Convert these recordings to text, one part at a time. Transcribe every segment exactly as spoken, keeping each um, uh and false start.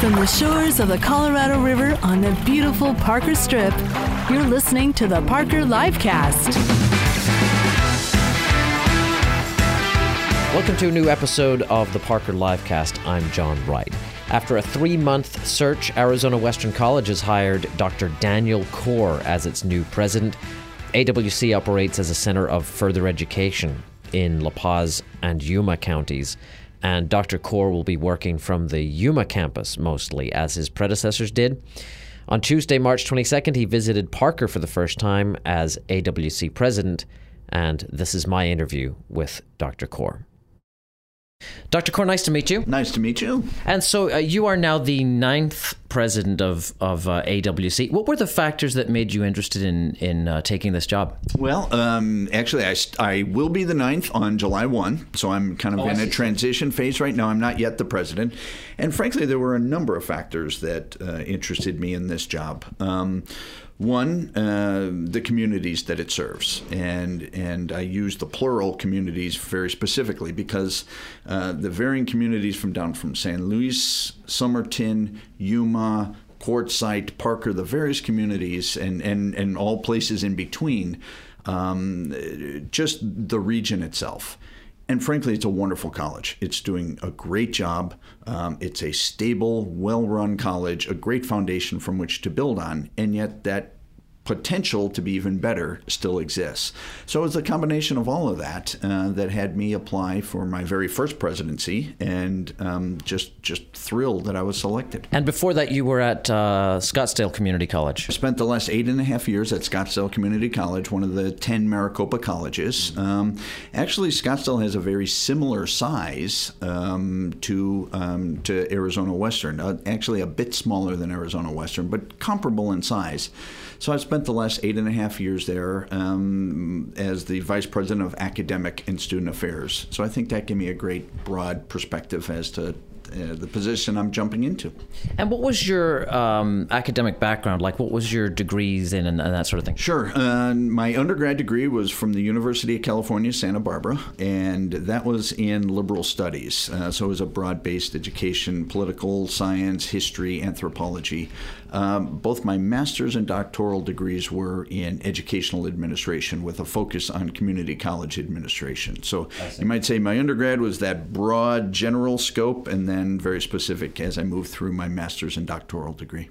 from the shores of the Colorado River on the beautiful Parker Strip, you're listening to the Parker Livecast. Welcome to a new episode of the Parker Livecast. I'm John Wright. After a three-month search, Arizona Western College has hired Doctor Daniel Corr as its new president. A W C operates as a center of further education in La Paz and Yuma counties, and Doctor Corr will be working from the Yuma campus mostly, as his predecessors did. On Tuesday, March twenty-second, he visited Parker for the first time as A W C president, and this is my interview with Doctor Corr. Doctor Corr, nice to meet you. Nice to meet you. And so uh, you are now the ninth president of, of uh, A W C. What were the factors that made you interested in, in uh, taking this job? Well, um, actually, I, I will be the ninth on July first, so I'm kind of oh, in a transition phase right now. I'm not yet the president. And frankly, there were a number of factors that uh, interested me in this job. Um, One, uh, the communities that it serves, and and I use the plural communities very specifically because uh, the varying communities from down from San Luis, Somerton, Yuma, Quartzsite, Parker, the various communities, and, and, and all places in between, um, just the region itself. And frankly, it's a wonderful college. It's doing a great job. Um, it's a stable, well-run college, a great foundation from which to build on, and yet that potential to be even better still exists. So it's a combination of all of that uh, that had me apply for my very first presidency, and um, just just thrilled that I was selected. And before that, you were at uh, Scottsdale Community College. I spent the last eight and a half years at Scottsdale Community College, one of the ten Maricopa colleges. Um, actually, Scottsdale has a very similar size um, to um, to Arizona Western. Uh, actually, a bit smaller than Arizona Western, but comparable in size. So I spent the last eight and a half years there um, as the Vice President of Academic and Student Affairs. So I think that gave me a great broad perspective as to Uh, the position I'm jumping into. And what was your um, academic background like? What was your degrees in and, and that sort of thing? Sure. Uh, my undergrad degree was from the University of California, Santa Barbara, and that was in liberal studies. Uh, so it was a broad-based education, political science, history, anthropology. Um, both my master's and doctoral degrees were in educational administration with a focus on community college administration. So you might say my undergrad was that broad general scope, and then very specific as I moved through my master's and doctoral degree.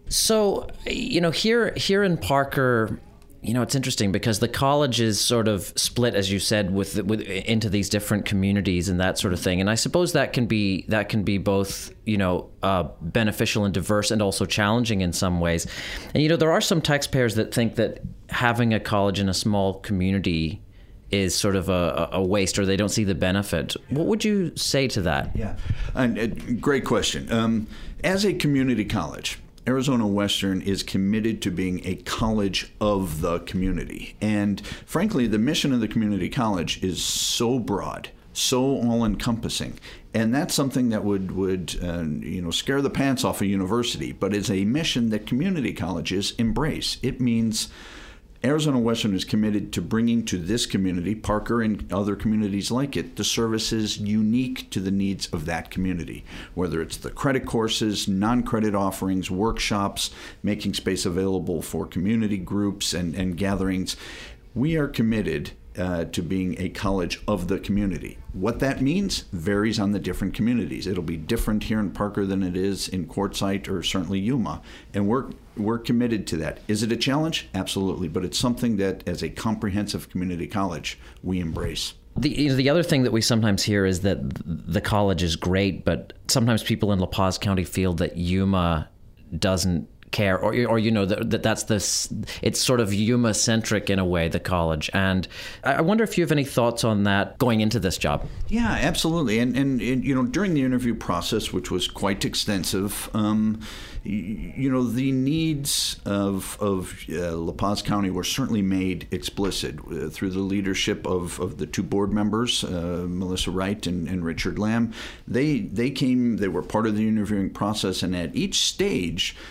So, you know, here here in Parker, you know, it's interesting because the college is sort of split, as you said, with, with into these different communities and that sort of thing. And I suppose that can be that can be both, you know, uh, beneficial and diverse, and also challenging in some ways. And you know, there are some taxpayers that think that having a college in a small community is sort of a, a waste, or they don't see the benefit. What would you say to that? Yeah, and, uh, great question. Um, as a community college, Arizona Western is committed to being a college of the community. And frankly, the mission of the community college is so broad, so all-encompassing. And that's something that would, would uh, you know, scare the pants off a university, but is a mission that community colleges embrace. It means Arizona Western is committed to bringing to this community, Parker and other communities like it, the services unique to the needs of that community, whether it's the credit courses, non-credit offerings, workshops, making space available for community groups and, and gatherings. We are committed uh, to being a college of the community. What that means varies on the different communities. It'll be different here in Parker than it is in Quartzsite or certainly Yuma, and we're we're committed to that. Is it a challenge? Absolutely, but it's something that, as a comprehensive community college, we embrace. The you know, the other thing that we sometimes hear is that the college is great, but sometimes people in La Paz County feel that Yuma doesn't care, or or you know that, that that's this. It's sort of Yuma-centric in a way, the college. And I wonder if you have any thoughts on that going into this job. Yeah, absolutely. And and, and you know, during the interview process, which was quite extensive, um, you, you know, the needs of of uh, La Paz County were certainly made explicit uh, through the leadership of, of the two board members, uh, Melissa Wright and, and Richard Lamb. They they came. They were part of the interviewing process, and at each stage made it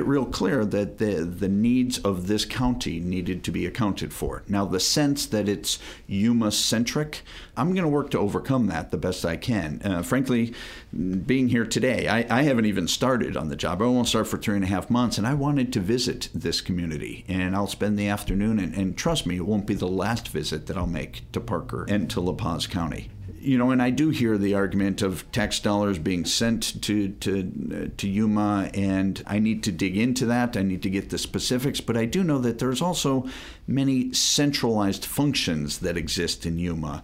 real clear that the the needs of this county needed to be accounted for. Now, the sense that it's Yuma-centric, I'm going to work to overcome that the best I can. Uh, frankly, being here today, I, I haven't even started on the job. I won't start for three and a half months, and I wanted to visit this community, and I'll spend the afternoon, and, and trust me, it won't be the last visit that I'll make to Parker and to La Paz County. You know, and I do hear the argument of tax dollars being sent to to uh, to Yuma, and I need to dig into that. I need to get the specifics, but I do know that there's also many centralized functions that exist in Yuma.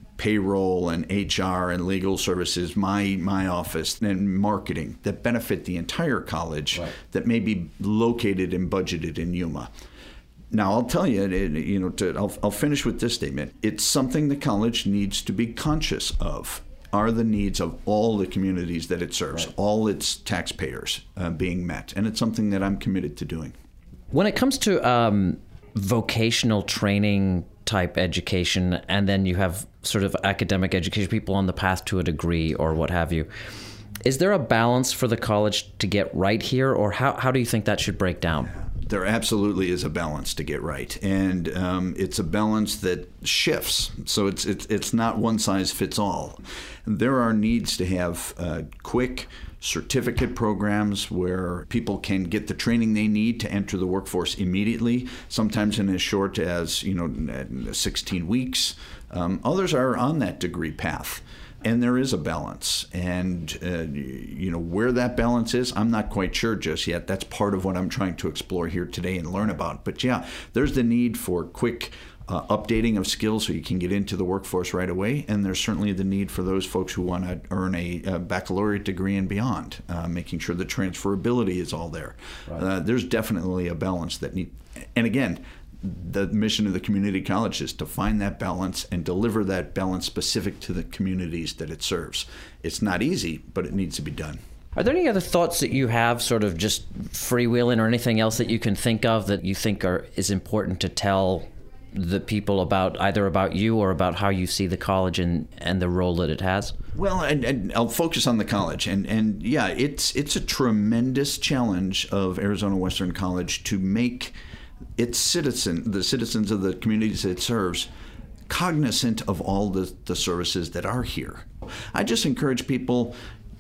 Payroll and H R and legal services, my my office, and marketing that benefit the entire college, right, that may be located and budgeted in Yuma. Now, I'll tell you, you know, to, I'll, I'll finish with this statement. It's something the college needs to be conscious of. Are the needs of all the communities that it serves, right, all its taxpayers uh, being met? And it's something that I'm committed to doing. When it comes to um, vocational training type education, and then you have sort of academic education, people on the path to a degree or what have you, is there a balance for the college to get right here, or how, how do you think that should break down? There absolutely is a balance to get right, and um, it's a balance that shifts. So it's it's it's not one size fits all. There are needs to have uh, quick certificate programs where people can get the training they need to enter the workforce immediately, sometimes in as short as, you know, sixteen weeks. Um, others are on that degree path. And there is a balance. And, uh, you know, where that balance is, I'm not quite sure just yet. That's part of what I'm trying to explore here today and learn about. But, yeah, there's the need for quick uh, updating of skills so you can get into the workforce right away. And there's certainly the need for those folks who want to earn a, a baccalaureate degree and beyond, uh, making sure the transferability is all there. Right. Uh, there's definitely a balance that need. And, again, the mission of the community college is to find that balance and deliver that balance specific to the communities that it serves. It's not easy, but it needs to be done. Are there any other thoughts that you have, sort of just freewheeling, or anything else that you can think of that you think are is important to tell the people about, either about you or about how you see the college and, and the role that it has? Well, and, and I'll focus on the college. And, and yeah, it's it's a tremendous challenge of Arizona Western College to make its citizen, the citizens of the communities it serves, cognizant of all the, the services that are here. I just encourage people,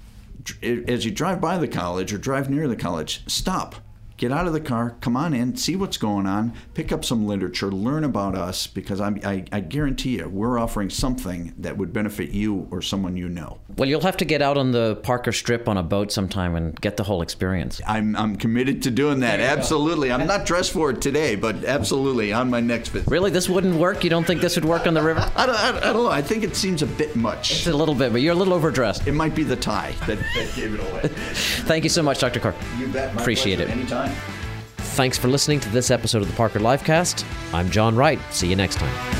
as you drive by the college or drive near the college, stop. Get out of the car, come on in, see what's going on, pick up some literature, learn about us, because I, I, I guarantee you we're offering something that would benefit you or someone you know. Well, you'll have to get out on the Parker Strip on a boat sometime and get the whole experience. I'm I'm committed to doing that, absolutely. Go. I'm not dressed for it today, but absolutely on my next visit. Really? This wouldn't work? You don't think this would work on the river? I don't, I don't, I don't know. I think it seems a bit much. It's a little bit, but you're a little overdressed. It might be the tie that, that gave it away. Thank you so much, Doctor Corr. You bet. My Appreciate pleasure. it. Anytime. Thanks for listening to this episode of the Parker Livecast. I'm John Wright. See you next time.